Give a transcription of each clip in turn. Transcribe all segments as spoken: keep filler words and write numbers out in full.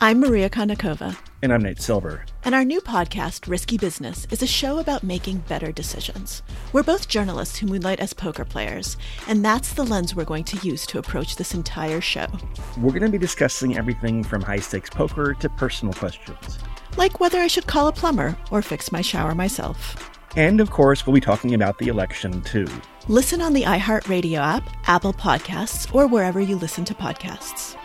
I'm Maria Konnikova. And I'm Nate Silver. And our new podcast, Risky Business, is a show about making better decisions. We're both journalists who moonlight as poker players, and that's the lens we're going to use to approach this entire show. We're going to be discussing everything from high-stakes poker to personal questions. Like whether I should call a plumber or fix my shower myself. And, of course, we'll be talking about the election, too. Listen on the iHeartRadio app, Apple Podcasts, or wherever you listen to podcasts.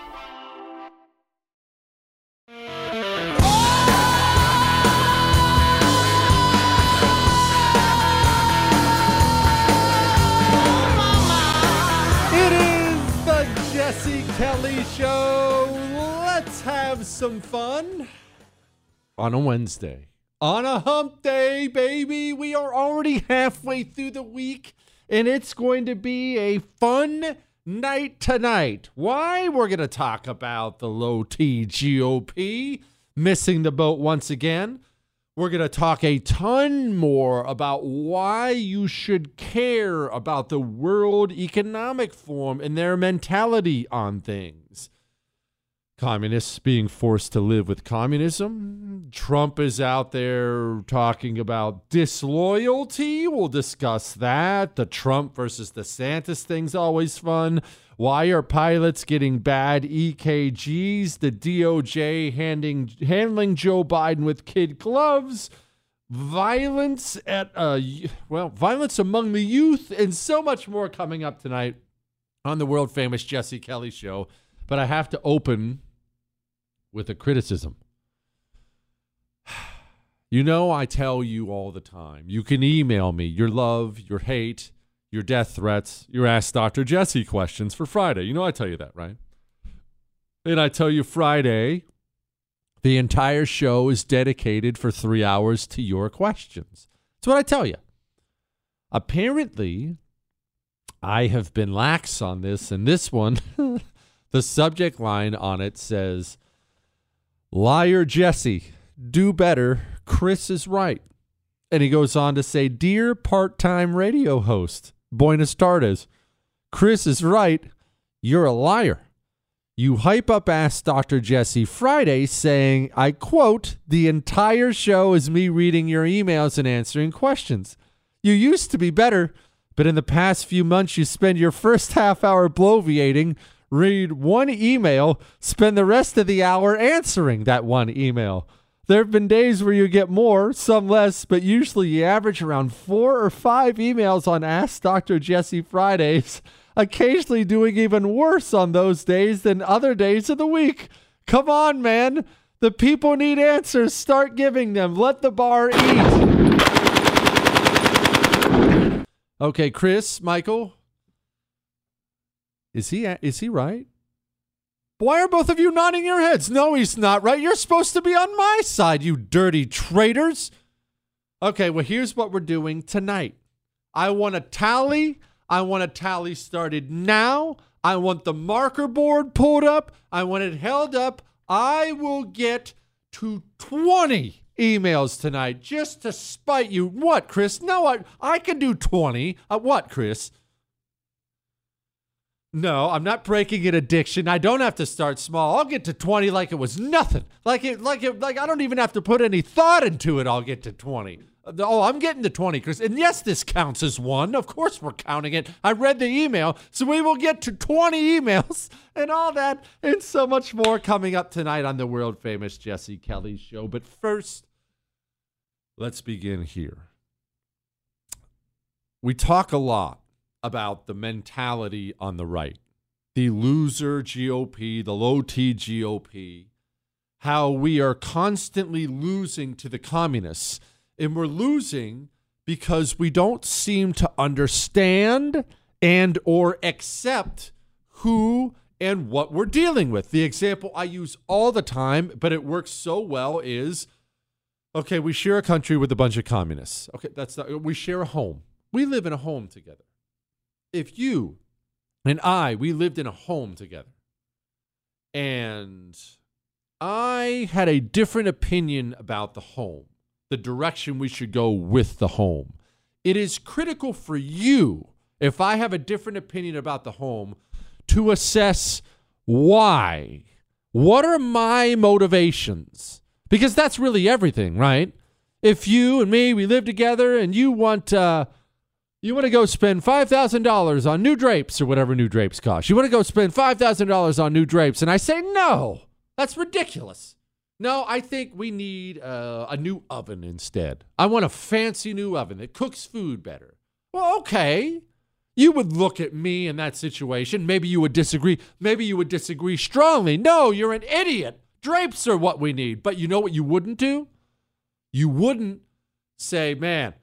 Jesse Kelly Show. Let's have some fun on a Wednesday. On a hump day, baby. We are already halfway through the week, and it's going to be a fun night tonight. Why? We're going to talk about the low T G O P missing the boat once again. We're going to talk a ton more about why you should care about the World Economic Forum and their mentality on things. Communists being forced to live with communism. Trump is out there talking about disloyalty. We'll discuss that. The Trump versus DeSantis thing's always fun. Why are pilots getting bad E K Gs? The D O J handing, handling Joe Biden with kid gloves. Violence at, uh, well, violence among the youth, and so much more coming up tonight on the world famous Jesse Kelly Show. But I have to open with a criticism. You know, I tell you all the time, you can email me your love, your hate, your death threats, your Ask Doctor Jesse questions for Friday. You know I tell you that, right? And I tell you Friday, the entire show is dedicated for three hours to your questions. That's what I tell you. Apparently, I have been lax on this, and this one, the subject line on it says, Liar Jesse, do better, Chris is right. And he goes on to say, Dear part-time radio host, Buenas tardes. Chris is right. You're a liar. You hype up Ask Doctor Jesse Friday saying, I quote, the entire show is me reading your emails and answering questions. You used to be better, but in the past few months you spend your first half hour bloviating, read one email, spend the rest of the hour answering that one email. There have been days where you get more, some less, but usually you average around four or five emails on Ask Doctor Jesse Fridays, occasionally doing even worse on those days than other days of the week. Come on, man. The people need answers. Start giving them. Let the bar eat. Okay, Chris, Michael, is he is he right? Why are both of you nodding your heads? No, he's not right. You're supposed to be on my side, you dirty traitors. Okay, well, here's what we're doing tonight. I want a tally. I want a tally started now. I want the marker board pulled up. I want it held up. I will get to twenty emails tonight just to spite you. What, Chris? No, I, I can do twenty. Uh, what, Chris? No, I'm not breaking an addiction. I don't have to start small. I'll get to twenty like it was nothing. Like it, like it, like I don't even have to put any thought into it. I'll get to twenty. Oh, I'm getting to twenty, Chris. And yes, this counts as one. Of course we're counting it. I read the email, so we will get to twenty emails and all that and so much more coming up tonight on the world famous Jesse Kelly Show. But first, let's begin here. We talk a lot about the mentality on the right, the loser G O P, the low T G O P, how we are constantly losing to the communists. And we're losing because we don't seem to understand and or accept who and what we're dealing with. The example I use all the time, but it works so well, is, okay, we share a country with a bunch of communists. Okay, that's not, we share a home. We live in a home together. If you and I, we lived in a home together, and I had a different opinion about the home, the direction we should go with the home, it is critical for you, if I have a different opinion about the home, to assess why. What are my motivations? Because that's really everything, right? If you and me, we live together and you want uh, you want to go spend five thousand dollars on new drapes or whatever new drapes cost. You want to go spend five thousand dollars on new drapes. And I say, no, that's ridiculous. No, I think we need uh, a new oven instead. I want a fancy new oven that cooks food better. Well, okay. You would look at me in that situation. Maybe you would disagree. Maybe you would disagree strongly. No, you're an idiot. Drapes are what we need. But you know what you wouldn't do? You wouldn't say, man,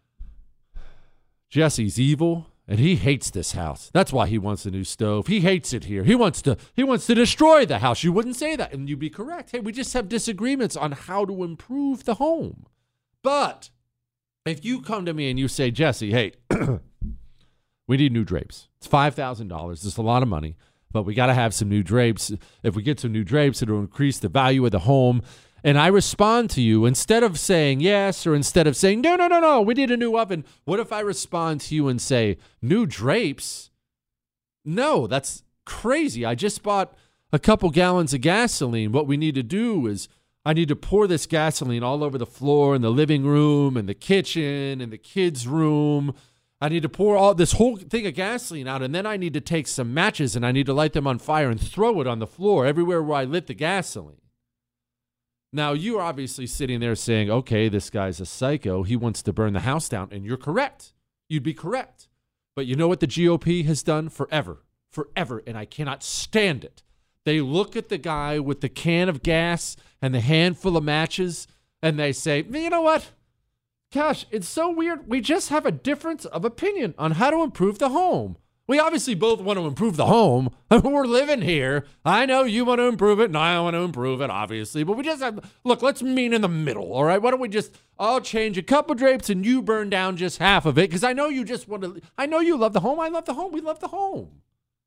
Jesse's evil and he hates this house. That's why he wants a new stove. He hates it here. He wants to he wants to destroy the house. You wouldn't say that, and you'd be correct. Hey, we just have disagreements on how to improve the home. But if you come to me and you say, Jesse, hey, we need new drapes. It's five thousand dollars. It's a lot of money, but we got to have some new drapes. If we get some new drapes, it'll increase the value of the home. And I respond to you, instead of saying yes or instead of saying, no, no, no, no, we need a new oven. What if I respond to you and say, new drapes? No, that's crazy. I just bought a couple gallons of gasoline. What we need to do is I need to pour this gasoline all over the floor in the living room and the kitchen and the kids' room. I need to pour all this whole thing of gasoline out, and then I need to take some matches and I need to light them on fire and throw it on the floor everywhere where I lit the gasoline. Now, you're obviously sitting there saying, okay, this guy's a psycho. He wants to burn the house down. And you're correct. You'd be correct. But you know what the G O P has done forever? Forever. And I cannot stand it. They look at the guy with the can of gas and the handful of matches, and they say, you know what? Gosh, it's so weird. We just have a difference of opinion on how to improve the home. We obviously both want to improve the home. We're living here. I know you want to improve it, and I want to improve it, obviously. But we just have, look, let's meet in the middle, all right? Why don't we just, I'll change a couple drapes, and you burn down just half of it, because I know you just want to, I know you love the home. I love the home. We love the home.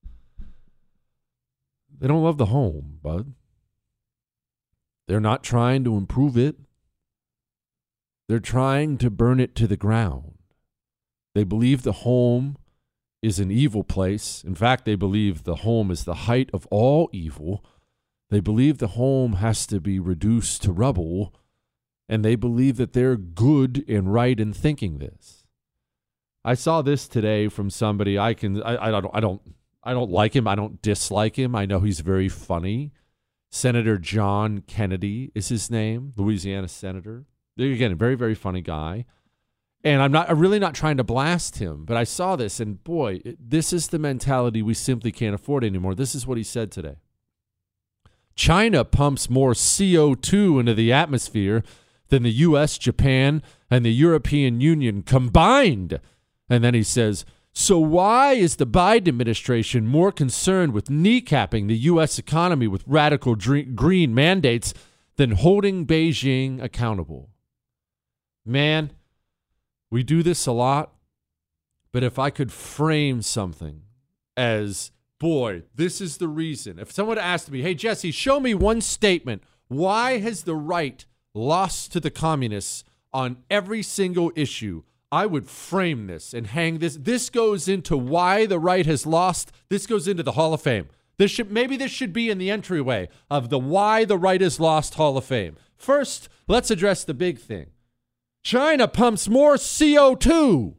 They don't love the home, bud. They're not trying to improve it. They're trying to burn it to the ground. They believe the home is an evil place. In fact, they believe the home is the height of all evil. They believe the home has to be reduced to rubble, and they believe that they're good and right in thinking this. I saw this today from somebody. I can I, I don't I don't I don't like him. I don't dislike him. I know he's very funny. Senator John Kennedy is his name, Louisiana senator. Again, a very, very funny guy. And I'm not I'm really not trying to blast him, but I saw this, and boy, it, this is the mentality we simply can't afford anymore. This is what he said today. China pumps more C O two into the atmosphere than the U S, Japan, and the European Union combined. And then he says, so why is the Biden administration more concerned with kneecapping the U S economy with radical dre- green mandates than holding Beijing accountable? Man, we do this a lot, but if I could frame something as, boy, this is the reason. If someone asked me, hey, Jesse, show me one statement. Why has the right lost to the communists on every single issue? I would frame this and hang this. This goes into why the right has lost. This goes into the Hall of Fame. This should maybe this should be in the entryway of the why the right has lost Hall of Fame. First, let's address the big thing. China pumps more C O two.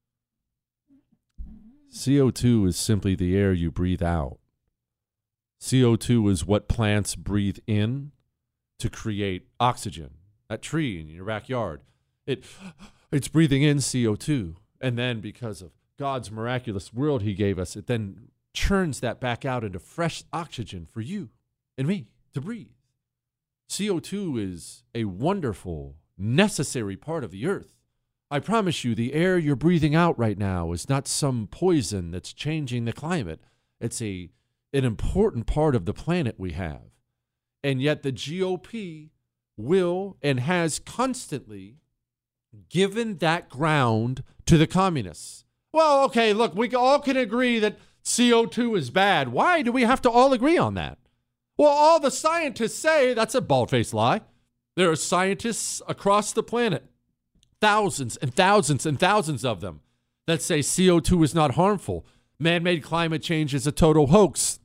C O two is simply the air you breathe out. C O two is what plants breathe in to create oxygen. That tree in your backyard, it it's breathing in C O two. And then because of God's miraculous world he gave us, it then churns that back out into fresh oxygen for you and me to breathe. C O two is a wonderful, necessary part of the earth. I promise you, the air you're breathing out right now is not some poison that's changing the climate. It's a an important part of the planet we have. And yet the G O P will and has constantly given that ground to the communists. Well, okay, look, we all can agree that C O two is bad. Why do we have to all agree on that? Well, all the scientists say that's a bald-faced lie. There are scientists across the planet, thousands and thousands and thousands of them, that say C O two is not harmful. Man-made climate change is a total hoax.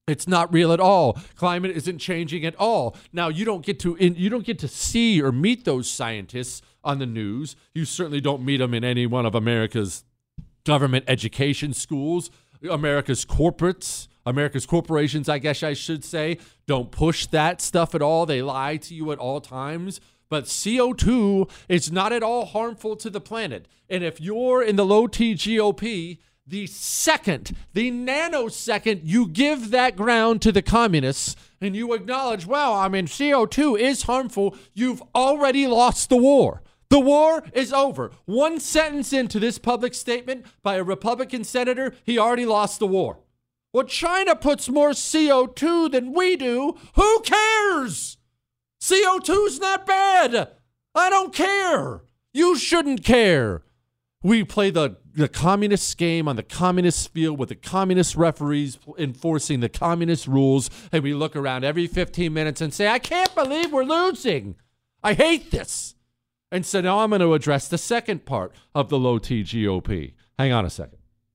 It's not real at all. Climate isn't changing at all. Now, you don't get to in, you don't get to see or meet those scientists on the news. You certainly don't meet them in any one of America's government education schools. America's corporates, America's corporations, I guess I should say, don't push that stuff at all. They lie to you at all times. But C O two is not at all harmful to the planet. And if you're in the low T G O P, the second, the nanosecond you give that ground to the communists and you acknowledge, well, I mean, C O two is harmful, you've already lost the war. The war is over. One sentence into this public statement by a Republican senator, he already lost the war. Well, China puts more C O two than we do. Who cares? C O two's not bad. I don't care. You shouldn't care. We play the, the communist game on the communist field with the communist referees enforcing the communist rules, and we look around every fifteen minutes and say, I can't believe we're losing. I hate this. And so now I'm going to address the second part of the low T G O P. Hang on a second.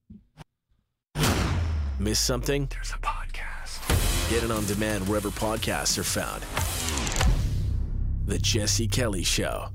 Miss something? There's a podcast. Get it on demand wherever podcasts are found. The Jesse Kelly Show.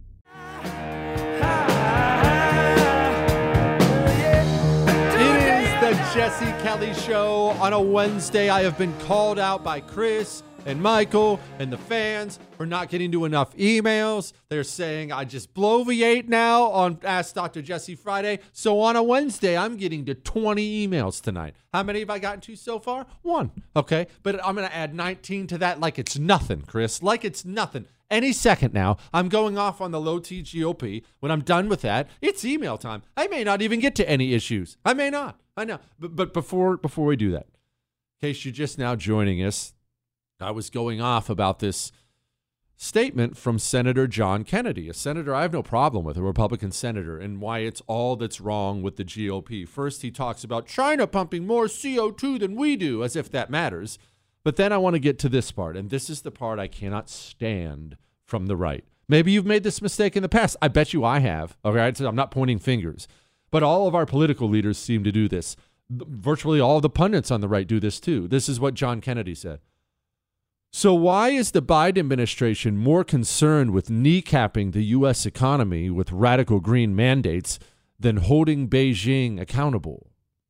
The Jesse Kelly Show on a Wednesday. I have been called out by Chris and Michael and the fans for not getting to enough emails. They're saying I just bloviate now on Ask Doctor Jesse Friday. So on a Wednesday, I'm getting to twenty emails tonight. How many have I gotten to so far? One. Okay. But I'm going to add nineteen to that like it's nothing, Chris. Like it's nothing. Any second now, I'm going off on the low T G O P. When I'm done with that, it's email time. I may not even get to any issues. I may not. I know. But, but before before we do that, in case you're just now joining us, I was going off about this statement from Senator John Kennedy, a senator I have no problem with, a Republican senator, and why it's all that's wrong with the G O P. First, he talks about China pumping more C O two than we do, as if that matters. But then I want to get to this part, and this is the part I cannot stand from the right. Maybe you've made this mistake in the past. I bet you I have. All right, so I'm not pointing fingers. But all of our political leaders seem to do this. Virtually all of the pundits on the right do this too. This is what John Kennedy said. So why is the Biden administration more concerned with kneecapping the U S economy with radical green mandates than holding Beijing accountable?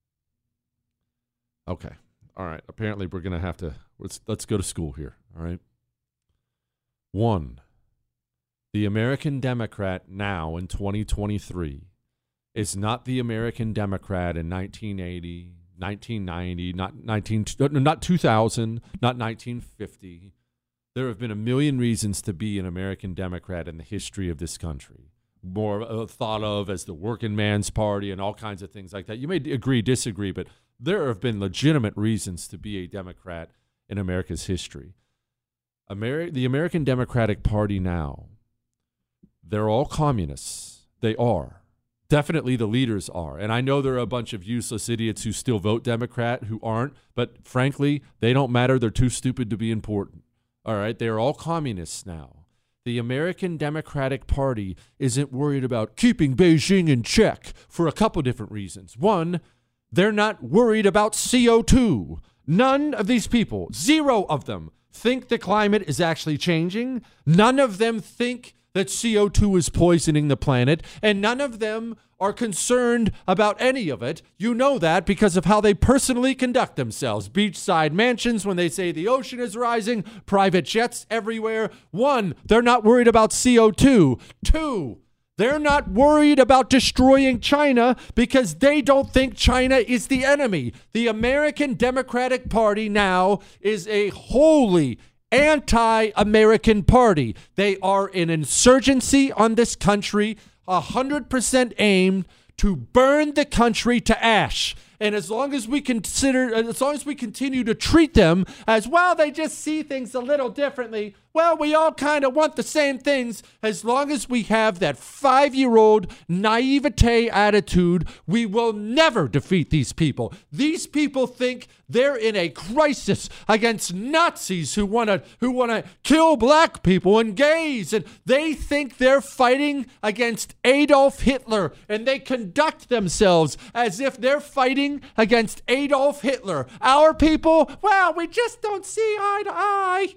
Okay. All right. Apparently we're going to have to, let's, let's go to school here. All right. One, the American Democrat now in twenty twenty-three is not the American Democrat in nineteen eighty, nineteen ninety, not nineteen, not two thousand, not nineteen fifty. There have been a million reasons to be an American Democrat in the history of this country. More uh, thought of as the working man's party and all kinds of things like that. You may agree, disagree, but there have been legitimate reasons to be a Democrat in America's history. Ameri- the American Democratic Party now, they're all communists. They are. Definitely the leaders are. And I know there are a bunch of useless idiots who still vote Democrat who aren't, but frankly, they don't matter. They're too stupid to be important. All right? They're all communists now. The American Democratic Party isn't worried about keeping Beijing in check for a couple different reasons. One, they're not worried about C O two. None of these people, zero of them, think the climate is actually changing. None of them think that C O two is poisoning the planet, and none of them are concerned about any of it. You know that because of how they personally conduct themselves. Beachside mansions when they say the ocean is rising, private jets everywhere. One, they're not worried about C O two. Two, they're not worried about destroying China because they don't think China is the enemy. The American Democratic Party now is a wholly anti-American party. They are an insurgency on this country, one hundred percent aimed to burn the country to ash. And as long as we consider, as long as we continue to treat them as, well, they just see things a little differently. Well, we all kind of want the same things. As long as we have that five-year-old naivete attitude, we will never defeat these people. These people think They're in a crisis against Nazis who want to who want to kill black people and gays, and they think they're fighting against Adolf Hitler, and they conduct themselves as if they're fighting against Adolf Hitler. Our people, well, we just don't see eye to eye.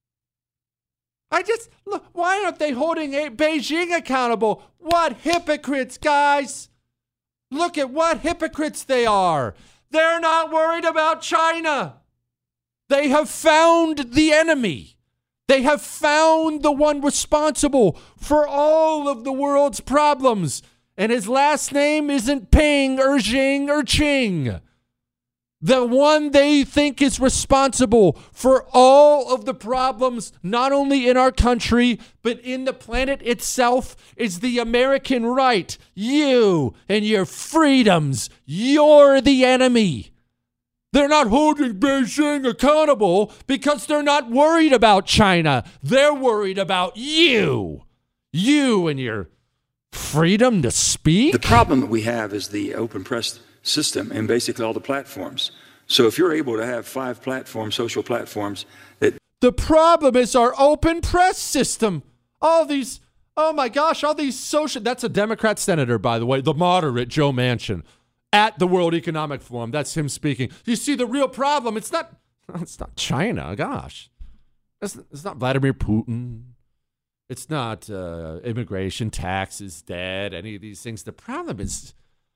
I just, look, why aren't they holding Beijing accountable? What hypocrites, guys. Look at what hypocrites they are. They're not worried about China. They have found the enemy. They have found the one responsible for all of the world's problems. And his last name isn't Ping or Xing or Ching. The one they think is responsible for all of the problems, not only in our country, but in the planet itself, is the American right. You and your freedoms, you're the enemy. They're not holding Beijing accountable because they're not worried about China. They're worried about you. You and your freedom to speak. The problem that we have is the open press system and basically all the platforms. So if you're able to have five platforms, social platforms that... The problem is our open press system. All these, oh my gosh, all these social... That's a Democrat senator, by the way, the moderate Joe Manchin at the World Economic Forum. That's him speaking. You see, the real problem, it's not, it's not China, gosh. It's, it's not Vladimir Putin. It's not uh, immigration, taxes, debt, any of these things. The problem is...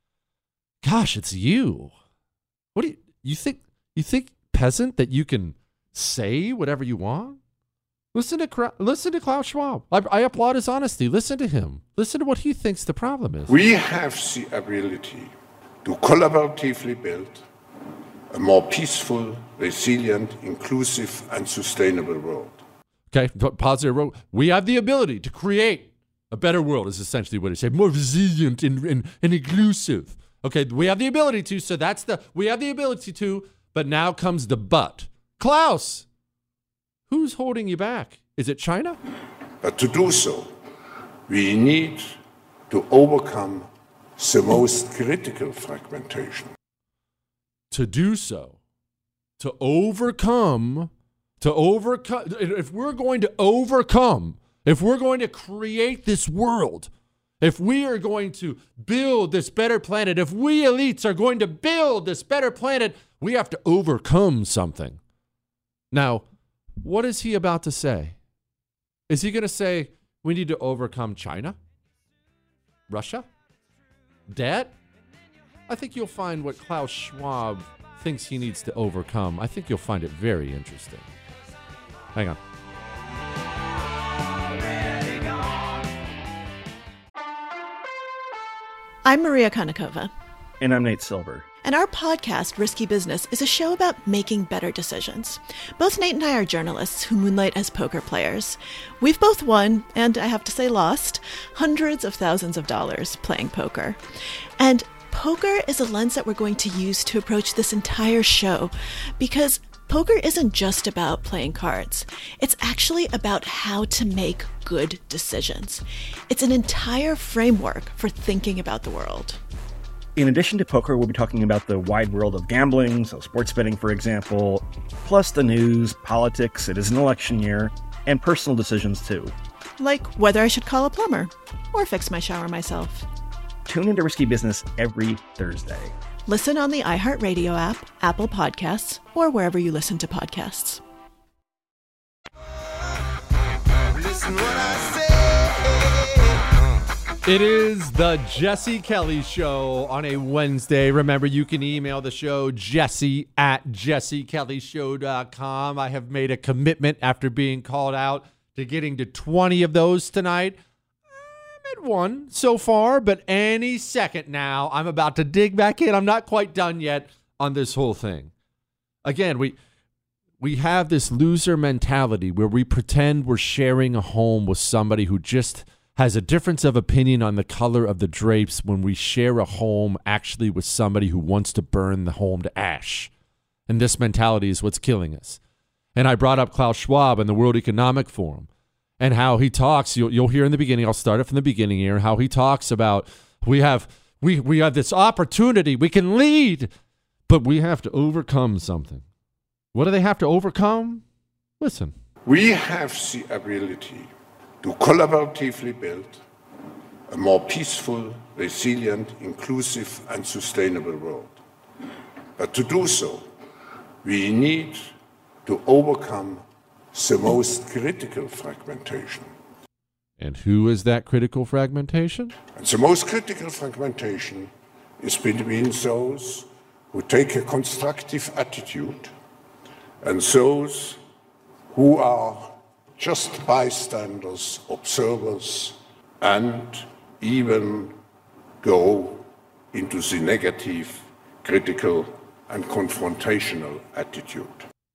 Gosh, it's you. What do you you think? You think, peasant, that you can say whatever you want? Listen to listen to Klaus Schwab. I, I applaud his honesty. Listen to him. Listen to what he thinks the problem is. We have the ability to collaboratively build a more peaceful, resilient, inclusive, and sustainable world. Okay, positive world. We have the ability to create a better world. Is essentially what he said. More resilient and, and, and inclusive. Okay, we have the ability to, so that's the, we have the ability to, but now comes the but. Klaus, who's holding you back? Is it China? But to do so, we need to overcome the most critical fragmentation. To do so, to overcome, to overcome, if we're going to overcome, if we're going to create this world, if we are going to build this better planet, if we elites are going to build this better planet, we have to overcome something. Now, what is he about to say? Is he going to say we need to overcome China? Russia? Debt? I think you'll find what Klaus Schwab thinks he needs to overcome. I think you'll find it very interesting. Hang on. I'm Maria Konnikova. And I'm Nate Silver. And our podcast, Risky Business, is a show about making better decisions. Both Nate and I are journalists who moonlight as poker players. We've both won, and I have to say lost, hundreds of thousands of dollars playing poker. And poker is a lens that we're going to use to approach this entire show, because poker isn't just about playing cards. It's actually about how to make good decisions. It's an entire framework for thinking about the world. In addition to poker, we'll be talking about the wide world of gambling, so sports betting, for example, plus the news, politics, it is an election year, and personal decisions, too. Like whether I should call a plumber or fix my shower myself. Tune into Risky Business every Thursday. Listen on the iHeartRadio app, Apple Podcasts, or wherever you listen to podcasts. Listen what I say. It is the Jesse Kelly Show on a Wednesday. Remember, you can email the show, Jesse at jesse kelly show dot com. I have made a commitment after being called out to getting to twenty of those tonight. I'm at one so far, but any second now, I'm about to dig back in. I'm not quite done yet on this whole thing. Again, we we have this loser mentality where we pretend we're sharing a home with somebody who just has a difference of opinion on the color of the drapes when we share a home actually with somebody who wants to burn the home to ash. And this mentality is what's killing us. And I brought up Klaus Schwab in the World Economic Forum and how he talks. You'll, you'll hear in the beginning. I'll start it from the beginning here. How he talks about we have we we have this opportunity. We can lead, But we have to overcome something. What do they have to overcome? Listen. We have the ability to collaboratively build a more peaceful, resilient, inclusive, and sustainable world. But to do so, we need to overcome the most critical fragmentation. And who is that critical fragmentation? And the most critical fragmentation is between those who take a constructive attitude and those who are just bystanders, observers, and even go into the negative, critical, and confrontational attitude.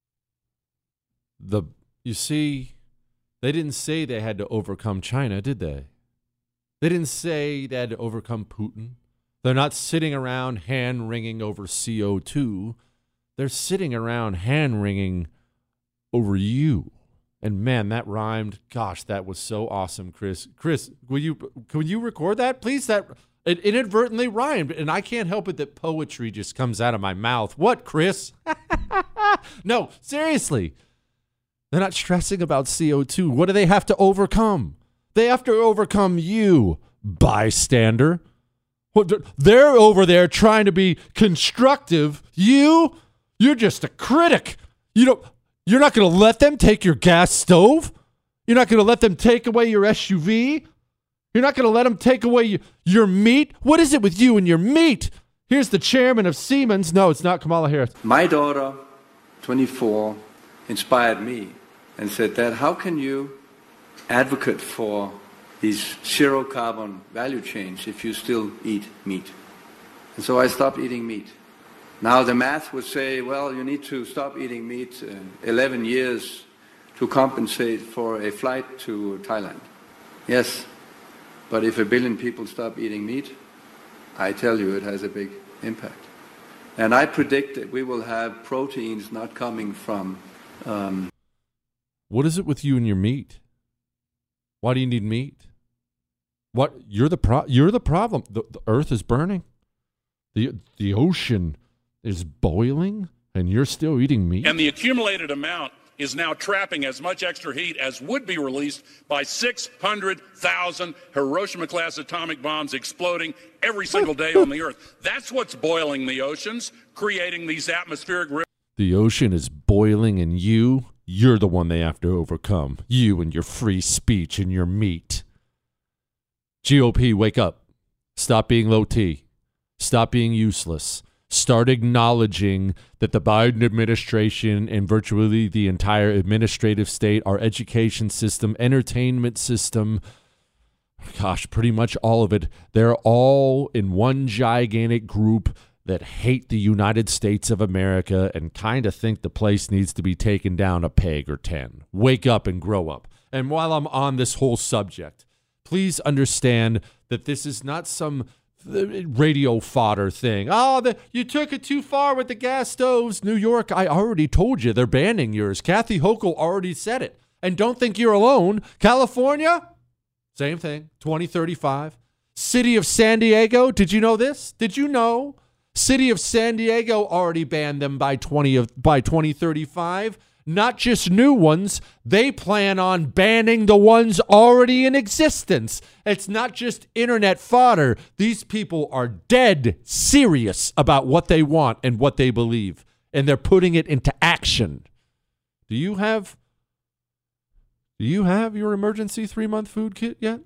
The you see, they didn't say they had to overcome China, did they? They didn't say they had to overcome Putin. They're not sitting around hand-wringing over C O two. They're sitting around hand-wringing over you. And man, that rhymed. Gosh, that was so awesome, Chris. Chris, will you could you record that, please? That it inadvertently rhymed, and I can't help it that poetry just comes out of my mouth. What, Chris? No, seriously. They're not stressing about C O two. What do they have to overcome? They have to overcome you, bystander. They're over there trying to be constructive. You, you're just a critic. You don't. You're not going to let them take your gas stove? You're not going to let them take away your S U V? You're not going to let them take away your, your meat? What is it with you and your meat? Here's the chairman of Siemens. No, it's not Kamala Harris. My daughter, twenty-four, inspired me and said, Dad, how can you advocate for these zero carbon value chains if you still eat meat? And so I stopped eating meat. Now the math would say, well, you need to stop eating meat uh, eleven years to compensate for a flight to Thailand. Yes, but if a billion people stop eating meat, I tell you it has a big impact. And I predict that we will have proteins not coming from... Um, what is it with you and your meat? Why do you need meat? What you're the pro- you're the problem. The, the earth is burning. The the ocean is boiling, and you're still eating meat? And the accumulated amount is now trapping as much extra heat as would be released by six hundred thousand Hiroshima-class atomic bombs exploding every single day on the Earth. That's what's boiling the oceans, creating these atmospheric rivers. The ocean is boiling, and you, you're the one they have to overcome. You and your free speech and your meat. G O P, wake up. Stop being low T. Stop being useless. Start acknowledging that the Biden administration and virtually the entire administrative state, our education system, entertainment system, gosh, pretty much all of it, they're all in one gigantic group that hate the United States of America and kind of think the place needs to be taken down a peg or ten. Wake up and grow up. And while I'm on this whole subject, please understand that this is not some the radio fodder thing. Oh, the, you took it too far with the gas stoves. New York, I already told you, they're banning yours. Kathy Hochul already said it. And don't think you're alone. California, same thing, twenty thirty-five. City of San Diego, did you know this? Did you know? City of San Diego already banned them by twenty of, by twenty thirty-five. Not just new ones, they plan on banning the ones already in existence. It's not just internet fodder. These people are dead serious about what they want and what they believe, and they're putting it into action. Do you have Do you have your emergency three-month food kit yet?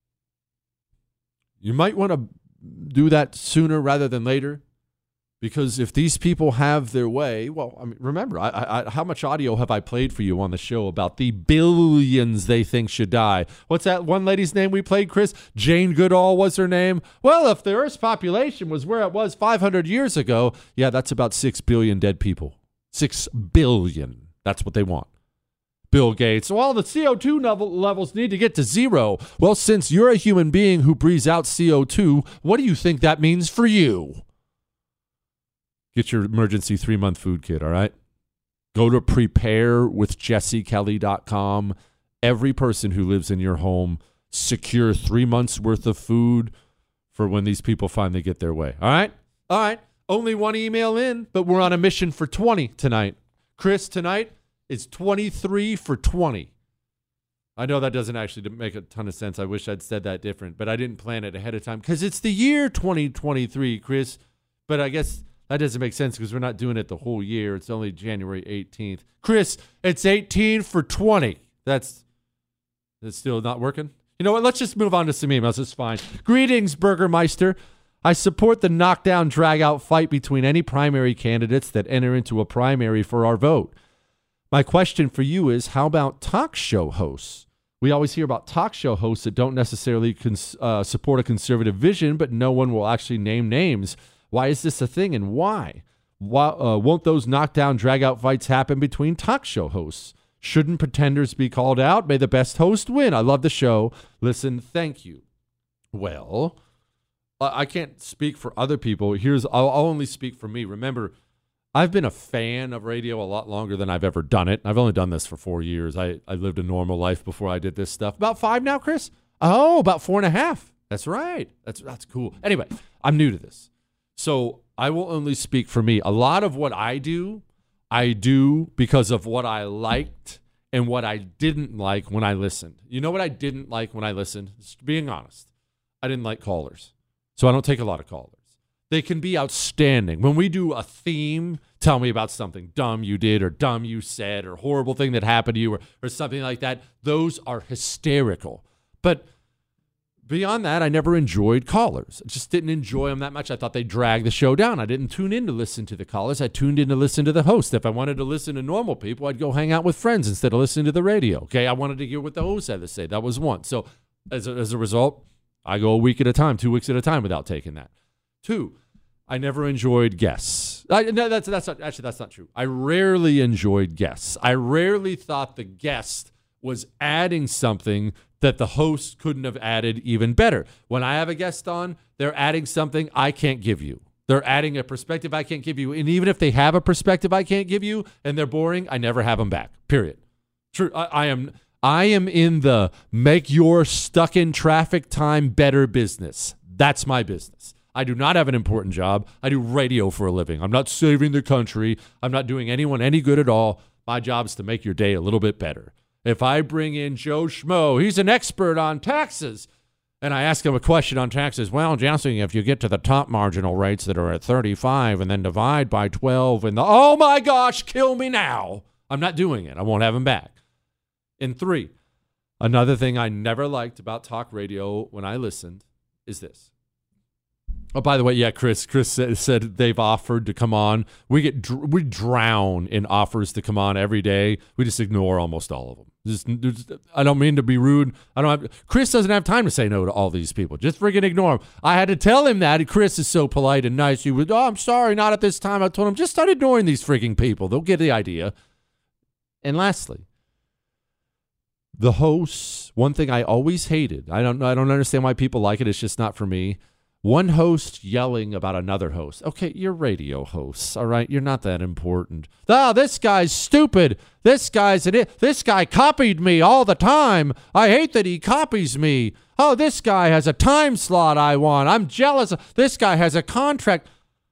You might want to do that sooner rather than later. Because if these people have their way, well, I mean, remember, I, I, how much audio have I played for you on the show about the billions they think should die? What's that one lady's name we played, Chris? Jane Goodall was her name. Well, if the Earth's population was where it was five hundred years ago, yeah, that's about six billion dead people. six billion. That's what they want. Bill Gates, well, the C O two level, levels need to get to zero. Well, since you're a human being who breathes out C O two, what do you think that means for you? Get your emergency three-month food kit, all right? Go to prepare with jesse kelly dot com. Every person who lives in your home, secure three months' worth of food for when these people finally get their way, all right? All right. Only one email in, but we're on a mission for twenty tonight. Chris, tonight is twenty-three for twenty. I know that doesn't actually make a ton of sense. I wish I'd said that different, but I didn't plan it ahead of time because it's the year twenty twenty-three, Chris. But I guess that doesn't make sense because we're not doing it the whole year. It's only January eighteenth. Chris, it's eighteen for twenty. That's, that's still not working? You know what? Let's just move on to some emails. It's fine. Greetings, Burgermeister. I support the knockdown, drag-out fight between any primary candidates that enter into a primary for our vote. My question for you is, how about talk show hosts? We always hear about talk show hosts that don't necessarily cons- uh, support a conservative vision, but no one will actually name names. Why is this a thing, and why? why uh, won't those knockdown, drag-out fights happen between talk show hosts? Shouldn't pretenders be called out? May the best host win. I love the show. Listen, thank you. Well, I can't speak for other people. Here's I'll, I'll only speak for me. Remember, I've been a fan of radio a lot longer than I've ever done it. I've only done this for four years. I, I lived a normal life before I did this stuff. About five now, Chris? Oh, about four and a half. That's right. That's that's cool. Anyway, I'm new to this. So I will only speak for me. A lot of what I do, I do because of what I liked and what I didn't like when I listened. You know what I didn't like when I listened? Just being honest. I didn't like callers. So I don't take a lot of callers. They can be outstanding. When we do a theme, tell me about something dumb you did or dumb you said or horrible thing that happened to you or, or something like that. Those are hysterical. But beyond that, I never enjoyed callers. I just didn't enjoy them that much. I thought they dragged the show down. I didn't tune in to listen to the callers. I tuned in to listen to the host. If I wanted to listen to normal people, I'd go hang out with friends instead of listening to the radio. Okay, I wanted to hear what the host had to say. That was one. So as a, as a result, I go a week at a time, two weeks at a time without taking that. Two, I never enjoyed guests. I, no, that's that's not, actually that's not true. I rarely enjoyed guests. I rarely thought the guest was adding something that the host couldn't have added even better. When I have a guest on, they're adding something I can't give you. They're adding a perspective I can't give you. And even if they have a perspective I can't give you and they're boring, I never have them back. Period. True. I, I am. I am in the make your stuck in traffic time better business. That's my business. I do not have an important job. I do radio for a living. I'm not saving the country. I'm not doing anyone any good at all. My job is to make your day a little bit better. If I bring in Joe Schmo, he's an expert on taxes, and I ask him a question on taxes, well, Jesse, if you get to the top marginal rates that are at thirty-five and then divide by twelve and the, oh my gosh, kill me now. I'm not doing it. I won't have him back. And three, another thing I never liked about talk radio when I listened is this. Oh, by the way, yeah, Chris. Chris said, said they've offered to come on. We get we drown in offers to come on every day. We just ignore almost all of them. Just, just, I don't mean to be rude. I don't have. Chris doesn't have time to say no to all these people. Just freaking ignore them. I had to tell him that. Chris is so polite and nice. He was, oh, I'm sorry, not at this time. I told him just start ignoring these freaking people. They'll get the idea. And lastly, the hosts. One thing I always hated. I don't. I don't understand why people like it. It's just not for me. One host yelling about another host. Okay, you're radio hosts, all right? You're not that important. Oh, this guy's stupid. This guy's an it. This guy copied me all the time. I hate that he copies me. Oh, this guy has a time slot I want. I'm jealous. This guy has a contract.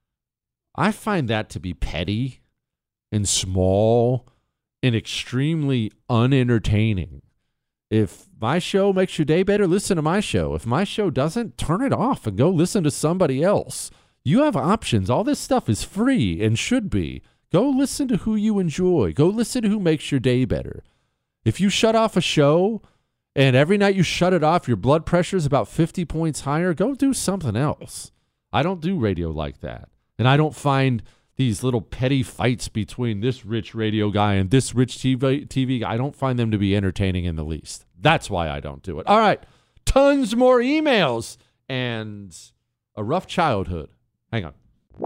I find that to be petty and small and extremely unentertaining. If my show makes your day better, listen to my show. If my show doesn't, turn it off and go listen to somebody else. You have options. All this stuff is free and should be. Go listen to who you enjoy. Go listen to who makes your day better. If you shut off a show and every night you shut it off, your blood pressure is about fifty points higher, go do something else. I don't do radio like that. And I don't find these little petty fights between this rich radio guy and this rich T V, T V guy, I don't find them to be entertaining in the least. That's why I don't do it. All right, tons more emails and a rough childhood. Hang on.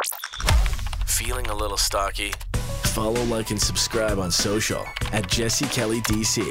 Feeling a little stocky? Follow, like, and subscribe on social at Jesse Kelly D C.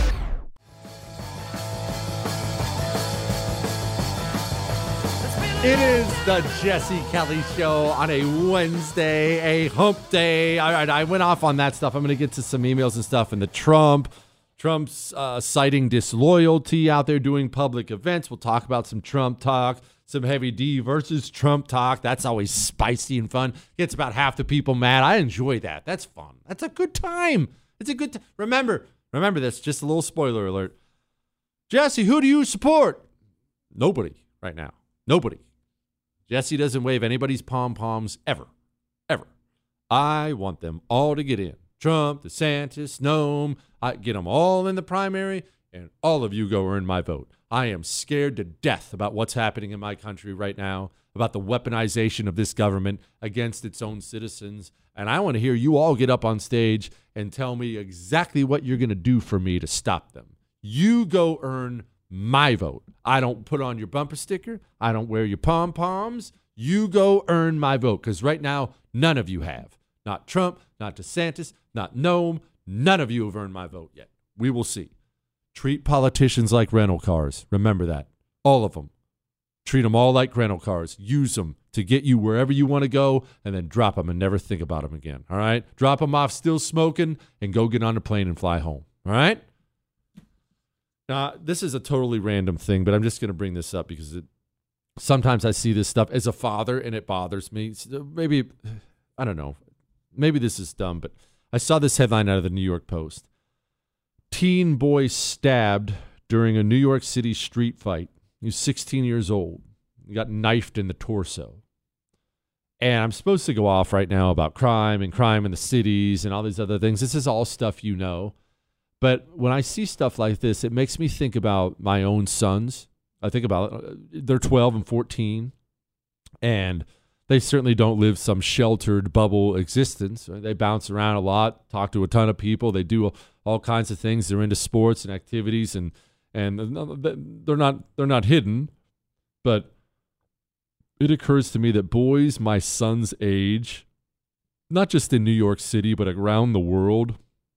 It is the Jesse Kelly Show on a Wednesday, a hump day. All right, I went off on that stuff. I'm going to get to some emails and stuff. And the Trump, Trump's uh, citing disloyalty out there doing public events. We'll talk about some Trump talk, some heavy D versus Trump talk. That's always spicy and fun. Gets about half the people mad. I enjoy that. That's fun. That's a good time. It's a good time. Remember, remember this, just a little spoiler alert. Jesse, who do you support? Nobody right now. Nobody. Jesse doesn't wave anybody's pom-poms ever. Ever. I want them all to get in. Trump, DeSantis, Noem. I get them all in the primary, and all of you go earn my vote. I am scared to death about what's happening in my country right now, about the weaponization of this government against its own citizens. And I want to hear you all get up on stage and tell me exactly what you're going to do for me to stop them. You go earn my vote. I don't put on your bumper sticker. I don't wear your pom-poms. You go earn my vote, because right now, none of you have. Not Trump, not DeSantis, not Noem. None of you have earned my vote yet. We will see. Treat politicians like rental cars. Remember that. All of them. Treat them all like rental cars. Use them to get you wherever you want to go, and then drop them and never think about them again. All right? Drop them off still smoking and go get on a plane and fly home. All right? Now, this is a totally random thing, but I'm just going to bring this up because it, sometimes I see this stuff as a father, and it bothers me. Maybe, I don't know. Maybe this is dumb, but I saw this headline out of the New York Post. Teen boy stabbed during a New York City street fight. He was sixteen years old. He got knifed in the torso. And I'm supposed to go off right now about crime and crime in the cities and all these other things. This is all stuff you know. But when I see stuff like this, it makes me think about my own sons. I think about it. They're twelve and fourteen. And they certainly don't live some sheltered bubble existence. They bounce around a lot, talk to a ton of people. They do all kinds of things. They're into sports and activities, and and they're not they're not hidden. But it occurs to me that boys my son's age, not just in New York City, but around the world,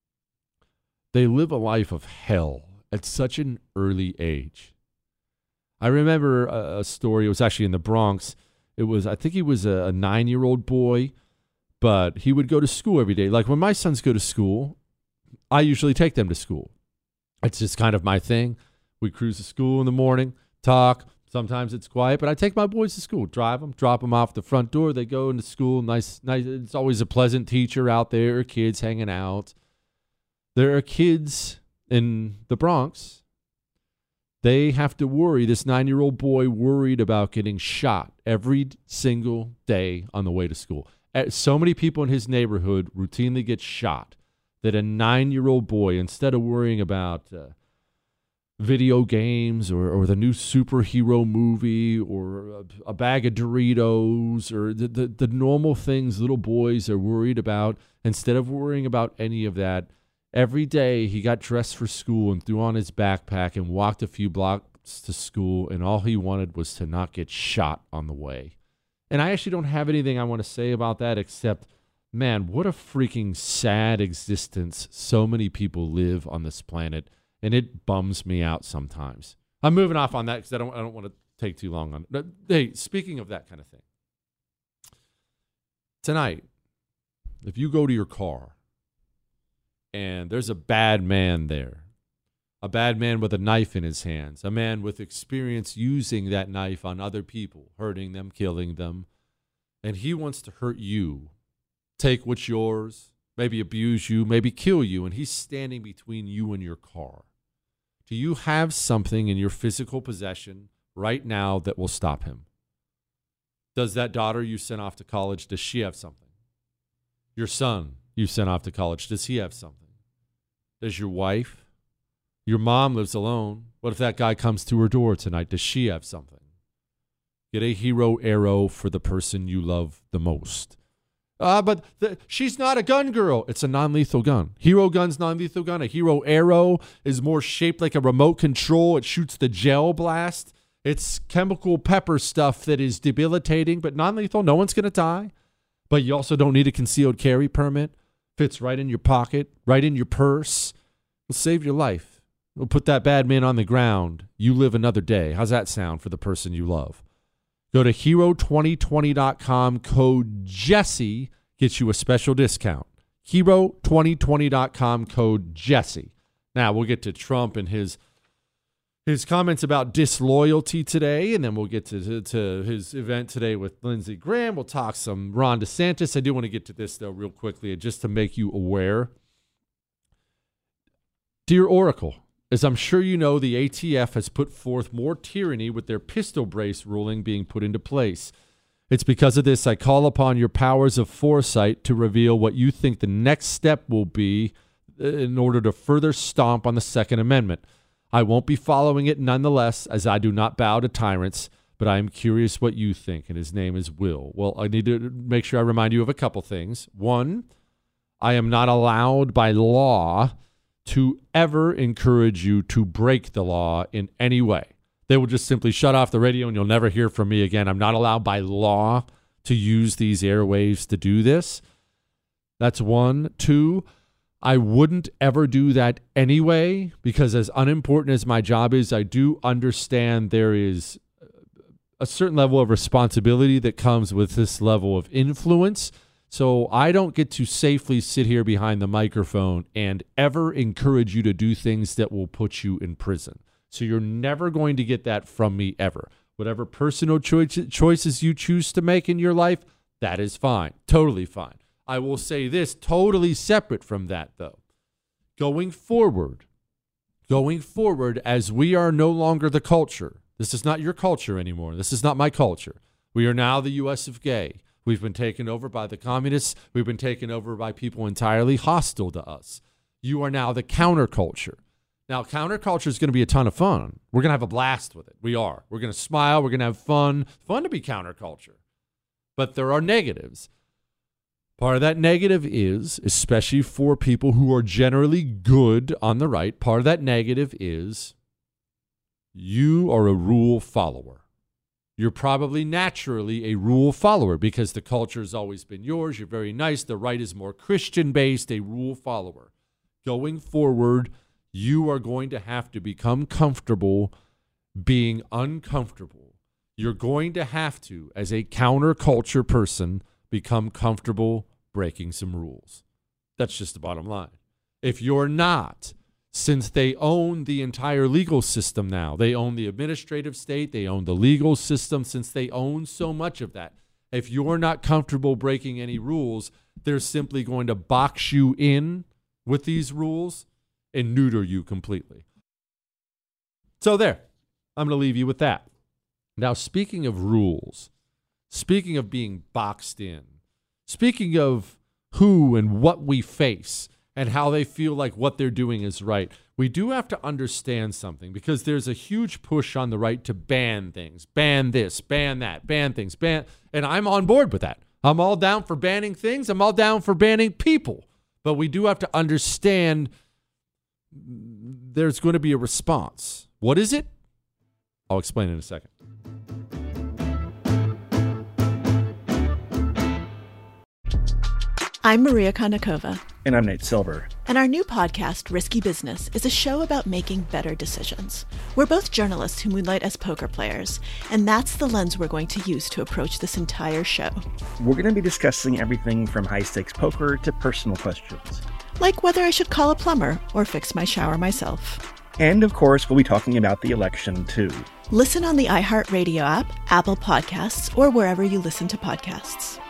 they live a life of hell at such an early age. I remember a, a story. It was actually in the Bronx. It was, I think he was a, a nine-year-old boy, but he would go to school every day. Like when my sons go to school, I usually take them to school. It's just kind of my thing. We cruise to school in the morning, talk. Sometimes it's quiet, but I take my boys to school, drive them, drop them off the front door. They go into school. Nice, nice. It's always a pleasant teacher out there, kids hanging out. There are kids in the Bronx. They have to worry, this nine-year-old boy worried about getting shot every single day on the way to school. So many people in his neighborhood routinely get shot that a nine-year-old boy, instead of worrying about uh, video games or, or the new superhero movie or a, a bag of Doritos or the, the, the normal things little boys are worried about, instead of worrying about any of that, every day he got dressed for school and threw on his backpack and walked a few blocks to school, and all he wanted was to not get shot on the way. And I actually don't have anything I want to say about that except, man, what a freaking sad existence so many people live on this planet, and it bums me out sometimes. I'm moving off on that because I don't, I don't want to take too long on it. Hey, speaking of that kind of thing, tonight, if you go to your car, and there's a bad man there, a bad man with a knife in his hands, a man with experience using that knife on other people, hurting them, killing them, and he wants to hurt you, take what's yours, maybe abuse you, maybe kill you, and he's standing between you and your car. Do you have something in your physical possession right now that will stop him? Does that daughter you sent off to college, does she have something? Your son you sent off to college, does he have something? Does your wife? Your mom lives alone. What if that guy comes to her door tonight? Does she have something? Get a hero arrow for the person you love the most. Uh, but the, she's not a gun girl. It's a non-lethal gun. Hero gun's non-lethal gun. A hero arrow is more shaped like a remote control. It shoots the gel blast. It's chemical pepper stuff that is debilitating, but non-lethal. No one's going to die. But you also don't need a concealed carry permit. Fits right in your pocket, right in your purse. It'll save your life. It'll put that bad man on the ground. You live another day. How's that sound for the person you love? Go to hero twenty twenty dot com. Code Jesse gets you a special discount. hero twenty twenty dot com. Code Jesse. Now, we'll get to Trump and his his comments about disloyalty today, and then we'll get to, to, to his event today with Lindsey Graham. We'll talk some Ron DeSantis. I do want to get to this, though, real quickly, just to make you aware. Dear Oracle, as I'm sure you know, the A T F has put forth more tyranny with their pistol brace ruling being put into place. It's because of this I call upon your powers of foresight to reveal what you think the next step will be in order to further stomp on the Second Amendment. I won't be following it nonetheless, as I do not bow to tyrants, but I am curious what you think, and his name is Will. Well, I need to make sure I remind you of a couple things. One, I am not allowed by law to ever encourage you to break the law in any way. They will just simply shut off the radio and you'll never hear from me again. I'm not allowed by law to use these airwaves to do this. That's one. Two, I wouldn't ever do that anyway, because as unimportant as my job is, I do understand there is a certain level of responsibility that comes with this level of influence. So I don't get to safely sit here behind the microphone and ever encourage you to do things that will put you in prison. So you're never going to get that from me ever. Whatever personal cho- choices you choose to make in your life, that is fine. Totally fine. I will say this, totally separate from that, though. Going forward, going forward, as we are no longer the culture, this is not your culture anymore. This is not my culture. We are now the U S of gay. We've been taken over by the communists. We've been taken over by people entirely hostile to us. You are now the counterculture. Now, counterculture is going to be a ton of fun. We're going to have a blast with it. We are. We're going to smile. We're going to have fun. Fun to be counterculture. But there are negatives. Part of that negative is, especially for people who are generally good on the right, part of that negative is you are a rule follower. You're probably naturally a rule follower because the culture has always been yours. You're very nice. The right is more Christian-based, a rule follower. Going forward, you are going to have to become comfortable being uncomfortable. You're going to have to, as a counterculture person, become comfortable breaking some rules. That's just the bottom line. If you're not, since they own the entire legal system now, they own the administrative state, they own the legal system, since they own so much of that, if you're not comfortable breaking any rules, they're simply going to box you in with these rules and neuter you completely. So there, I'm going to leave you with that. Now, speaking of rules, speaking of being boxed in, speaking of who and what we face and how they feel like what they're doing is right, we do have to understand something, because there's a huge push on the right to ban things, ban this, ban that, ban things, ban, and I'm on board with that. I'm all down for banning things. I'm all down for banning people. But we do have to understand there's going to be a response. What is it? I'll explain in a second. I'm Maria Konnikova. And I'm Nate Silver. And our new podcast, Risky Business, is a show about making better decisions. We're both journalists who moonlight as poker players, and that's the lens we're going to use to approach this entire show. We're going to be discussing everything from high-stakes poker to personal questions. Like whether I should call a plumber or fix my shower myself. And, of course, we'll be talking about the election, too. Listen on the iHeartRadio app, Apple Podcasts, or wherever you listen to podcasts.